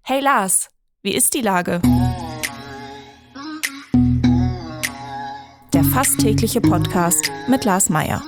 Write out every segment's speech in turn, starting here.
Hey Lars, wie ist die Lage? Der fast tägliche Podcast mit Lars Meyer.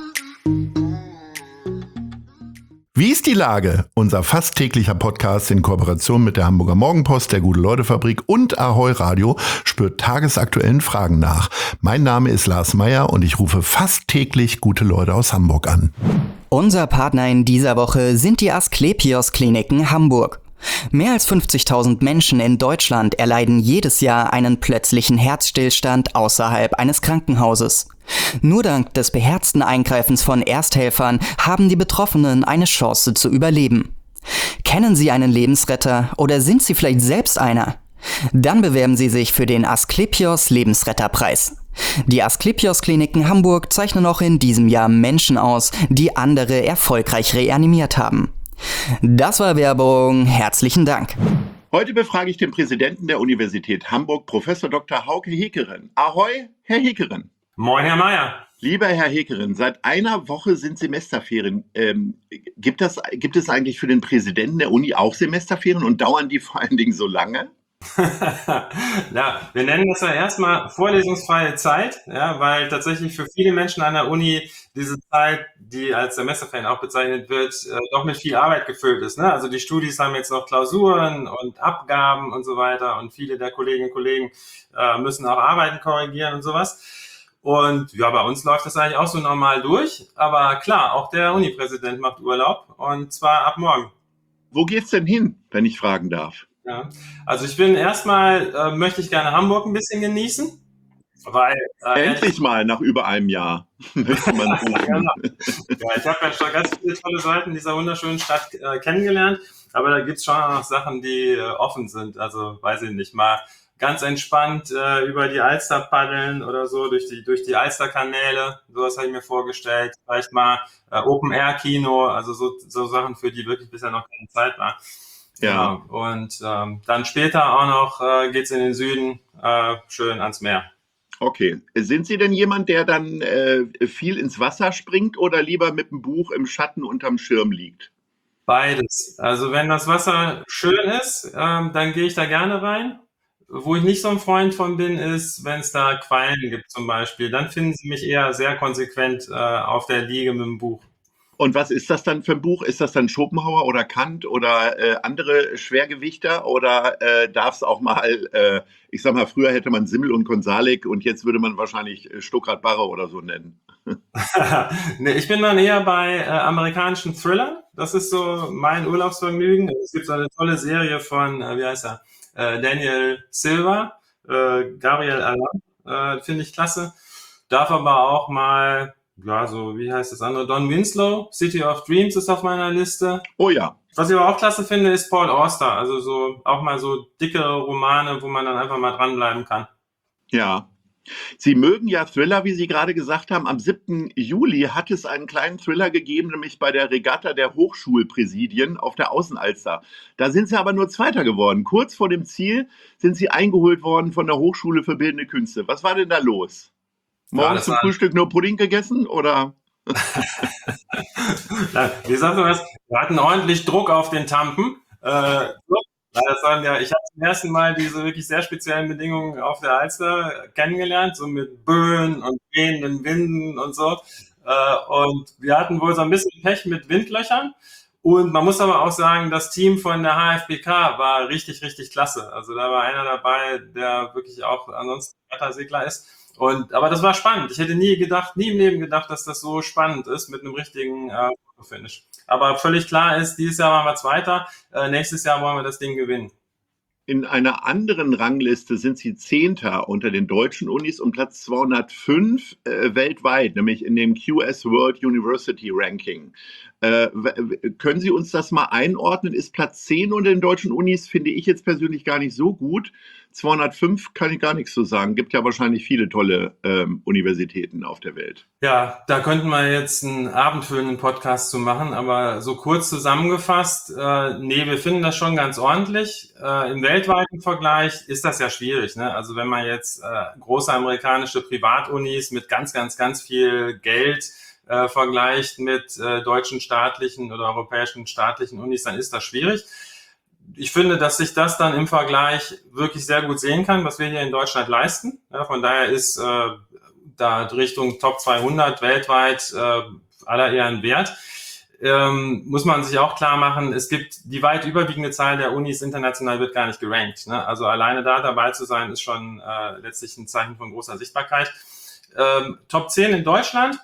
Wie ist die Lage? Unser fast täglicher Podcast in Kooperation mit der Hamburger Morgenpost, der Gute-Leute-Fabrik und Ahoi Radio spürt tagesaktuellen Fragen nach. Mein Name ist Lars Meyer und ich rufe fast täglich gute Leute aus Hamburg an. Unser Partner in dieser Woche sind die Asklepios-Kliniken Hamburg. Mehr als 50.000 Menschen in Deutschland erleiden jedes Jahr einen plötzlichen Herzstillstand außerhalb eines Krankenhauses. Nur dank des beherzten Eingreifens von Ersthelfern haben die Betroffenen eine Chance zu überleben. Kennen Sie einen Lebensretter oder sind Sie vielleicht selbst einer? Dann bewerben Sie sich für den Asklepios Lebensretterpreis. Die Asklepios Kliniken Hamburg zeichnen auch in diesem Jahr Menschen aus, die andere erfolgreich reanimiert haben. Das war Werbung. Herzlichen Dank. Heute befrage ich den Präsidenten der Universität Hamburg, Professor Dr. Hauke Hekeren. Ahoi, Herr Hekeren. Moin, Herr Meyer. Lieber Herr Hekeren, seit einer Woche sind Semesterferien. Gibt es eigentlich für den Präsidenten der Uni auch Semesterferien und dauern die vor allen Dingen so lange? Ja, wir nennen das ja erstmal vorlesungsfreie Zeit, ja, weil tatsächlich für viele Menschen an der Uni diese Zeit, die als Semesterferien auch bezeichnet wird, doch mit viel Arbeit gefüllt ist. Ne? Also die Studis haben jetzt noch Klausuren und Abgaben und so weiter und viele der Kolleginnen und Kollegen müssen auch Arbeiten korrigieren und sowas. Und ja, bei uns läuft das eigentlich auch so normal durch. Aber klar, auch der Uni-Präsident macht Urlaub und zwar ab morgen. Wo geht's denn hin, wenn ich fragen darf? Ja, also ich bin erstmal, möchte ich gerne Hamburg ein bisschen genießen, weil... Endlich mal nach über einem Jahr, möchte man sagen. Genau. Ja, ich habe ja schon ganz viele tolle Seiten dieser wunderschönen Stadt kennengelernt, aber da gibt's schon noch Sachen, die offen sind. Also weiß ich nicht, mal ganz entspannt über die Alster paddeln oder so, durch die Alsterkanäle, sowas habe ich mir vorgestellt. Vielleicht mal Open-Air-Kino, also so Sachen, für die wirklich bisher noch keine Zeit war. Ja. Und dann später auch noch geht's in den Süden, schön ans Meer. Okay. Sind Sie denn jemand, der dann viel ins Wasser springt oder lieber mit dem Buch im Schatten unterm Schirm liegt? Beides. Also wenn das Wasser schön ist, dann gehe ich da gerne rein. Wo ich nicht so ein Freund von bin, ist, wenn es da Quallen gibt zum Beispiel. Dann finden Sie mich eher sehr konsequent auf der Liege mit dem Buch. Und was ist das dann für ein Buch? Ist das dann Schopenhauer oder Kant oder andere Schwergewichter? Oder darf es auch mal, ich sag mal, früher hätte man Simmel und Konsalik und jetzt würde man wahrscheinlich Stuckrad-Barre oder so nennen? Nee, ich bin dann eher bei amerikanischen Thrillern. Das ist so mein Urlaubsvergnügen. Es gibt so eine tolle Serie von, wie heißt er? Daniel Silva, Gabriel Allon, finde ich klasse. Darf aber auch mal... Ja, so, wie heißt das andere? Don Winslow, City of Dreams ist auf meiner Liste. Oh ja. Was ich aber auch klasse finde, ist Paul Auster. Also so, auch mal so dicke Romane, wo man dann einfach mal dranbleiben kann. Ja. Sie mögen ja Thriller, wie Sie gerade gesagt haben. Am 7. Juli hat es einen kleinen Thriller gegeben, nämlich bei der Regatta der Hochschulpräsidien auf der Außenalster. Da sind Sie aber nur Zweiter geworden. Kurz vor dem Ziel sind Sie eingeholt worden von der Hochschule für Bildende Künste. Was war denn da los? Morgens zum Frühstück nur Pudding gegessen, oder? Wie sagst du das? Wir hatten ordentlich Druck auf den Tampen. Ich habe zum ersten Mal diese wirklich sehr speziellen Bedingungen auf der Alster kennengelernt, so mit Böen und wehenden Winden und so. Und wir hatten wohl so ein bisschen Pech mit Windlöchern. Und man muss aber auch sagen, das Team von der HFBK war richtig, richtig klasse. Also da war einer dabei, der wirklich auch ansonsten Wettersegler ist. Aber das war spannend. Ich hätte nie im Leben gedacht, dass das so spannend ist mit einem richtigen Finish. Aber völlig klar ist, dieses Jahr waren wir Zweiter, nächstes Jahr wollen wir das Ding gewinnen. In einer anderen Rangliste sind Sie Zehnter unter den deutschen Unis und Platz 205 weltweit, nämlich in dem QS World University Ranking. Können Sie uns das mal einordnen? Ist Platz 10 unter den deutschen Unis, finde ich jetzt persönlich gar nicht so gut. 205 kann ich gar nichts zu sagen. Gibt ja wahrscheinlich viele tolle Universitäten auf der Welt. Ja, da könnten wir jetzt einen abendfüllenden Podcast zu machen, aber so kurz zusammengefasst, nee, wir finden das schon ganz ordentlich. Im weltweiten Vergleich ist das ja schwierig, ne? Also wenn man jetzt große amerikanische Privatunis mit ganz, ganz, ganz viel Geld vergleicht mit deutschen staatlichen oder europäischen staatlichen Unis, dann ist das schwierig. ich finde, dass sich das dann im Vergleich wirklich sehr gut sehen kann, was wir hier in Deutschland leisten. Ja, von daher ist da Richtung Top 200 weltweit aller Ehren wert. Muss man sich auch klar machen, es gibt die weit überwiegende Zahl der Unis international wird gar nicht gerankt. Ne? Also alleine da dabei zu sein, ist schon letztlich ein Zeichen von großer Sichtbarkeit. Top 10 in Deutschland,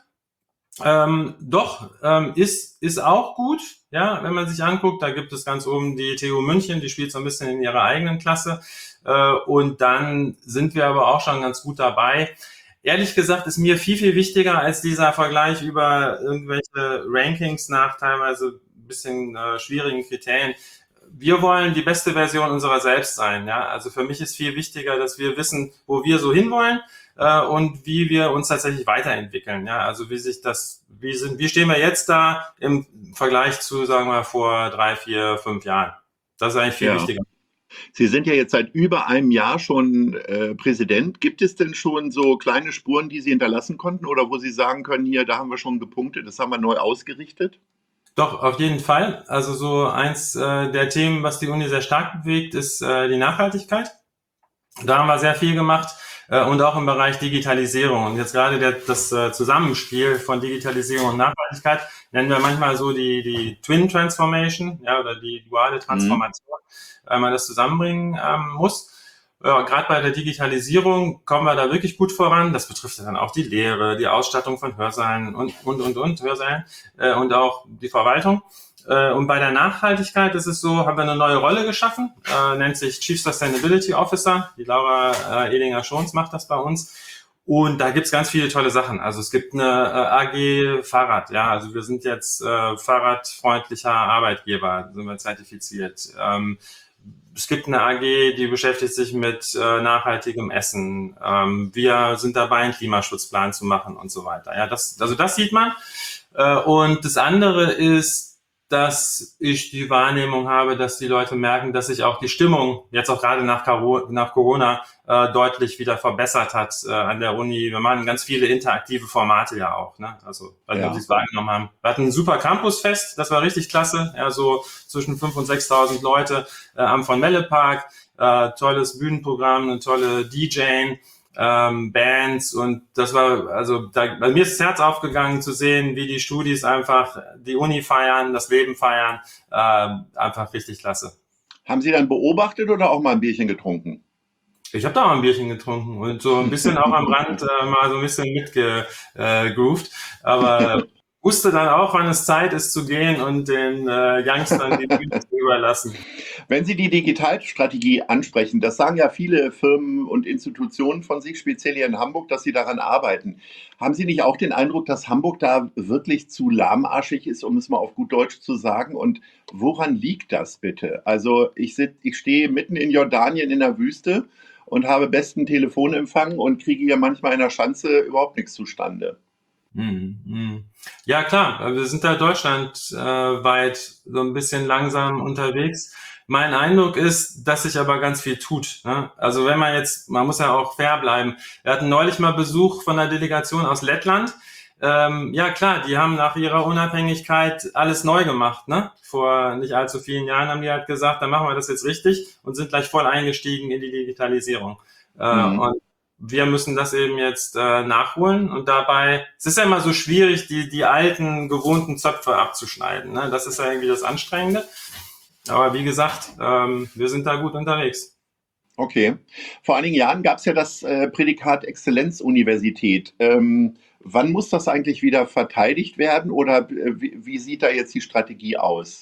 ist auch gut, ja, wenn man sich anguckt, da gibt es ganz oben die TU München, die spielt so ein bisschen in ihrer eigenen Klasse, und dann sind wir aber auch schon ganz gut dabei. Ehrlich gesagt ist mir viel, viel wichtiger als dieser Vergleich über irgendwelche Rankings nach teilweise ein bisschen schwierigen Kriterien. Wir wollen die beste Version unserer selbst sein, ja, also für mich ist viel wichtiger, dass wir wissen, wo wir so hinwollen, und wie wir uns tatsächlich weiterentwickeln. Ja, also wie stehen wir jetzt da im Vergleich zu, sagen wir, vor 3, 4, 5 Jahren? Das ist eigentlich viel wichtiger. Sie sind ja jetzt seit über einem Jahr schon Präsident. Gibt es denn schon so kleine Spuren, die Sie hinterlassen konnten oder wo Sie sagen können, hier, da haben wir schon gepunktet, das haben wir neu ausgerichtet? Doch, auf jeden Fall. Also so eins der Themen, was die Uni sehr stark bewegt, ist die Nachhaltigkeit. Da haben wir sehr viel gemacht. Und auch im Bereich Digitalisierung. Und jetzt gerade das Zusammenspiel von Digitalisierung und Nachhaltigkeit nennen wir manchmal so die Twin Transformation, ja, oder die duale Transformation, weil man das zusammenbringen muss. Gerade bei der Digitalisierung kommen wir da wirklich gut voran. Das betrifft ja dann auch die Lehre, die Ausstattung von Hörsälen und Hörsälen und auch die Verwaltung. Und bei der Nachhaltigkeit ist es so, haben wir eine neue Rolle geschaffen, nennt sich Chief Sustainability Officer. Die Laura Edinger-Schons macht das bei uns. Und da gibt's ganz viele tolle Sachen. Also es gibt eine AG Fahrrad, ja, also wir sind jetzt fahrradfreundlicher Arbeitgeber, sind wir zertifiziert. Es gibt eine AG, die beschäftigt sich mit nachhaltigem Essen. Wir sind dabei, einen Klimaschutzplan zu machen und so weiter. Ja, das sieht man. Und das andere ist, dass ich die Wahrnehmung habe, dass die Leute merken, dass sich auch die Stimmung jetzt auch gerade nach Corona deutlich wieder verbessert hat an der Uni. Wir machen ganz viele interaktive Formate ja auch. Ne? Also, ob Sie es wahrgenommen haben. Wir hatten ein super Campusfest, das war richtig klasse. Ja, so zwischen 5.000 und 6.000 Leute am von Melle Park. Tolles Bühnenprogramm, eine tolle DJing. Bands, und das war, also bei mir ist das Herz aufgegangen zu sehen, wie die Studis einfach die Uni feiern, das Leben feiern, einfach richtig klasse. Haben Sie dann beobachtet oder auch mal ein Bierchen getrunken? Ich habe da mal ein Bierchen getrunken und so ein bisschen auch am Rand mal so ein bisschen mitgegroovt, aber wusste dann auch, wann es Zeit ist zu gehen und den Youngstern die Bühne zu überlassen. Wenn Sie die Digitalstrategie ansprechen, das sagen ja viele Firmen und Institutionen von sich, speziell hier in Hamburg, dass sie daran arbeiten. Haben Sie nicht auch den Eindruck, dass Hamburg da wirklich zu lahmarschig ist, um es mal auf gut Deutsch zu sagen? Und woran liegt das bitte? Also ich stehe mitten in Jordanien in der Wüste und habe besten Telefonempfang und kriege hier manchmal in der Schanze überhaupt nichts zustande. Ja, klar, wir sind da deutschlandweit so ein bisschen langsam unterwegs. Mein Eindruck ist, dass sich aber ganz viel tut. Ne? Also wenn man muss ja auch fair bleiben. Wir hatten neulich mal Besuch von einer Delegation aus Lettland. Ja klar, die haben nach ihrer Unabhängigkeit alles neu gemacht. Ne? Vor nicht allzu vielen Jahren haben die halt gesagt, dann machen wir das jetzt richtig und sind gleich voll eingestiegen in die Digitalisierung. Und wir müssen das eben jetzt nachholen, und dabei, es ist ja immer so schwierig, die alten, gewohnten Zöpfe abzuschneiden. Ne? Das ist ja irgendwie das Anstrengende. Aber wie gesagt, wir sind da gut unterwegs. Okay. Vor einigen Jahren gab es ja das Prädikat Exzellenzuniversität. Wann muss das eigentlich wieder verteidigt werden, oder wie sieht da jetzt die Strategie aus?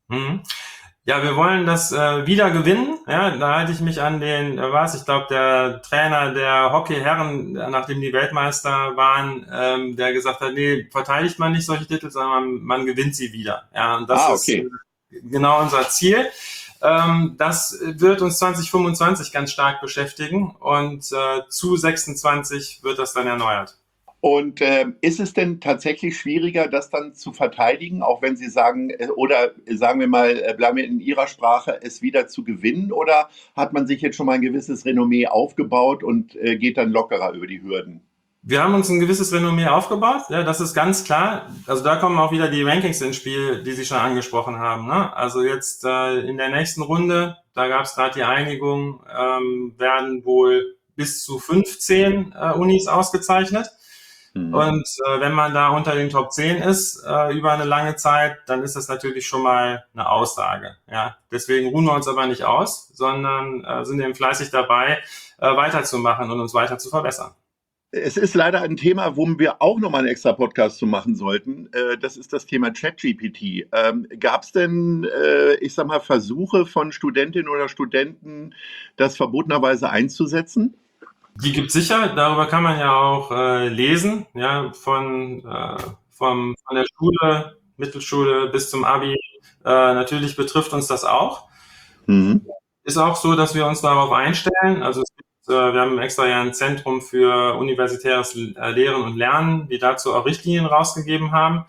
Ja, wir wollen das wieder gewinnen. Ja, da halte ich mich an ich glaube, der Trainer der Hockeyherren, nachdem die Weltmeister waren, der gesagt hat, nee, verteidigt man nicht solche Titel, sondern man gewinnt sie wieder. Ja, und das ist genau unser Ziel. Das wird uns 2025 ganz stark beschäftigen, und zu 26 wird das dann erneuert. Und ist es denn tatsächlich schwieriger, das dann zu verteidigen, auch wenn Sie sagen, oder sagen wir mal, bleiben wir in Ihrer Sprache, es wieder zu gewinnen, oder hat man sich jetzt schon mal ein gewisses Renommee aufgebaut und geht dann lockerer über die Hürden? Wir haben uns ein gewisses Renommee aufgebaut, ja, das ist ganz klar. Also da kommen auch wieder die Rankings ins Spiel, die Sie schon angesprochen haben. Ne? Also jetzt in der nächsten Runde, da gab es gerade die Einigung, werden wohl bis zu 15 Unis ausgezeichnet. Und wenn man da unter den Top 10 ist über eine lange Zeit, dann ist das natürlich schon mal eine Aussage. Ja? Deswegen ruhen wir uns aber nicht aus, sondern sind eben fleißig dabei, weiterzumachen und uns weiter zu verbessern. Es ist leider ein Thema, wo wir auch nochmal einen extra Podcast zu machen sollten. Das ist das Thema ChatGPT. Gab es denn, ich sag mal, Versuche von Studentinnen oder Studenten, das verbotenerweise einzusetzen? Die gibt es sicher. Darüber kann man ja auch lesen, ja, von der Schule, Mittelschule bis zum Abi. Natürlich betrifft uns das auch. Ist auch so, dass wir uns darauf einstellen. Also wir haben extra ja ein Zentrum für universitäres Lehren und Lernen, die dazu auch Richtlinien rausgegeben haben.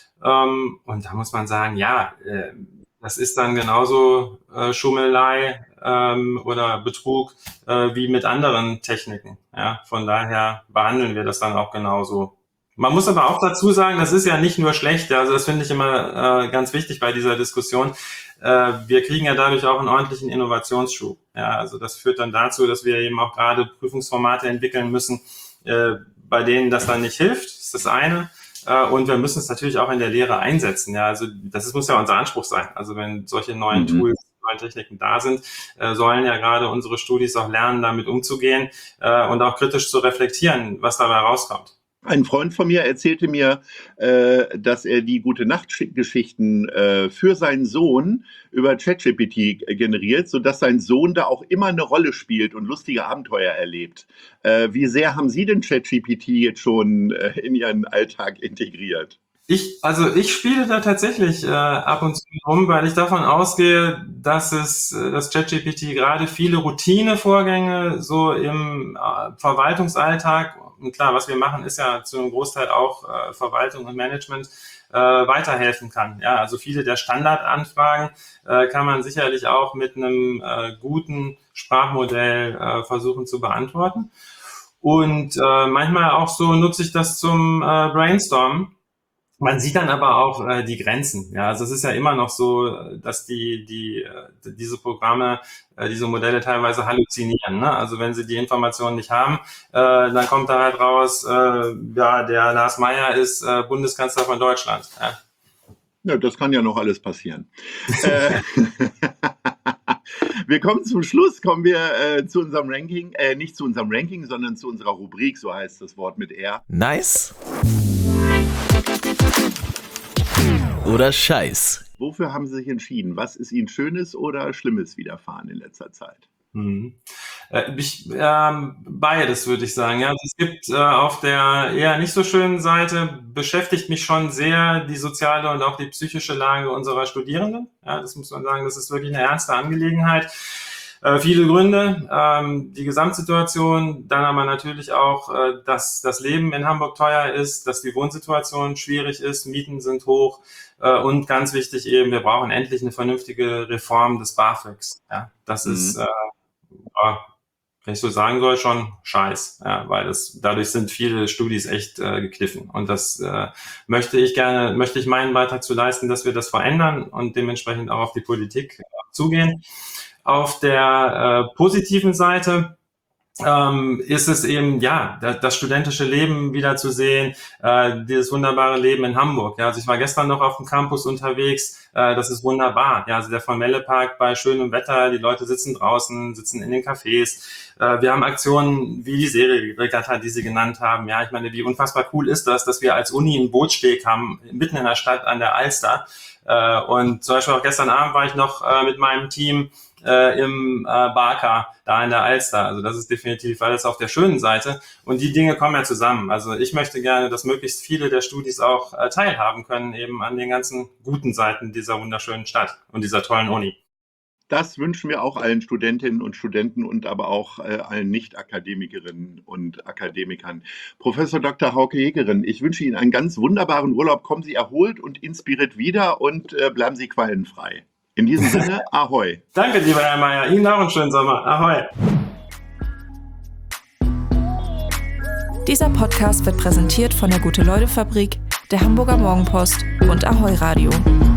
Und da muss man sagen, ja, das ist dann genauso Schummelei oder Betrug wie mit anderen Techniken. Ja, von daher behandeln wir das dann auch genauso. Man muss aber auch dazu sagen, das ist ja nicht nur schlecht. Also das finde ich immer ganz wichtig bei dieser Diskussion. Wir kriegen ja dadurch auch einen ordentlichen Innovationsschub. Ja, also das führt dann dazu, dass wir eben auch gerade Prüfungsformate entwickeln müssen, bei denen das dann nicht hilft. Das ist das eine. Und wir müssen es natürlich auch in der Lehre einsetzen. Ja, also muss ja unser Anspruch sein. Also wenn solche neuen Tools, neue Techniken da sind, sollen ja gerade unsere Studis auch lernen, damit umzugehen und auch kritisch zu reflektieren, was dabei rauskommt. Ein Freund von mir erzählte mir, dass er die Gute-Nacht-Geschichten für seinen Sohn über ChatGPT generiert, sodass sein Sohn da auch immer eine Rolle spielt und lustige Abenteuer erlebt. Wie sehr haben Sie denn ChatGPT jetzt schon in Ihren Alltag integriert? Ich spiele da tatsächlich ab und zu rum, weil ich davon ausgehe, dass ChatGPT gerade viele Routinevorgänge so im Verwaltungsalltag, und klar, was wir machen, ist ja zu einem Großteil auch Verwaltung und Management, weiterhelfen kann. Ja, also viele der Standardanfragen kann man sicherlich auch mit einem guten Sprachmodell versuchen zu beantworten. Und manchmal auch so nutze ich das zum Brainstormen. Man sieht dann aber auch die Grenzen. Ja, also es ist ja immer noch so, dass diese Programme, diese Modelle teilweise halluzinieren. Ne? Also wenn sie die Informationen nicht haben, dann kommt da halt raus, ja, der Lars Meyer ist Bundeskanzler von Deutschland. Ja. Ja, das kann ja noch alles passieren. Wir kommen zum Schluss, zu unserem Ranking, nicht zu unserem Ranking, sondern zu unserer Rubrik, so heißt das Wort mit R. Nice oder Scheiß? Wofür haben Sie sich entschieden? Was ist Ihnen Schönes oder Schlimmes widerfahren in letzter Zeit? Beides würde ich sagen. Ja, es gibt auf der eher nicht so schönen Seite, beschäftigt mich schon sehr die soziale und auch die psychische Lage unserer Studierenden. Ja, das muss man sagen, das ist wirklich eine ernste Angelegenheit. Viele Gründe, die Gesamtsituation, dann aber natürlich auch, dass das Leben in Hamburg teuer ist, dass die Wohnsituation schwierig ist, Mieten sind hoch und ganz wichtig eben, wir brauchen endlich eine vernünftige Reform des BAföGs. Ja, das ist, wenn ich so sagen soll, schon Scheiß, ja, weil dadurch sind viele Studis echt gekniffen. Und das möchte ich meinen Beitrag zu leisten, dass wir das verändern und dementsprechend auch auf die Politik zugehen. Auf der positiven Seite ist es eben, ja, das studentische Leben wieder zu sehen, dieses wunderbare Leben in Hamburg. Ja, also ich war gestern noch auf dem Campus unterwegs, das ist wunderbar. Ja, also der Formellepark bei schönem Wetter, die Leute sitzen draußen, sitzen in den Cafés. Wir haben Aktionen wie die Serie-Regatta, die Sie genannt haben. Ja, ich meine, wie unfassbar cool ist das, dass wir als Uni einen Bootssteg haben, mitten in der Stadt an der Alster. Und zum Beispiel auch gestern Abend war ich noch mit meinem Team im Barker da in der Alster. Also das ist definitiv alles auf der schönen Seite. Und die Dinge kommen ja zusammen. Also ich möchte gerne, dass möglichst viele der Studis auch teilhaben können eben an den ganzen guten Seiten dieser wunderschönen Stadt und dieser tollen Uni. Das wünschen wir auch allen Studentinnen und Studenten und aber auch allen Nicht-Akademikerinnen und Akademikern. Professor Dr. Hauke Hegerin, ich wünsche Ihnen einen ganz wunderbaren Urlaub. Kommen Sie erholt und inspiriert wieder und bleiben Sie quallenfrei. In diesem Sinne, Ahoi. Danke, lieber Herr Meyer. Ihnen auch einen schönen Sommer. Ahoi. Dieser Podcast wird präsentiert von der Gute-Leute-Fabrik, der Hamburger Morgenpost und Ahoi Radio.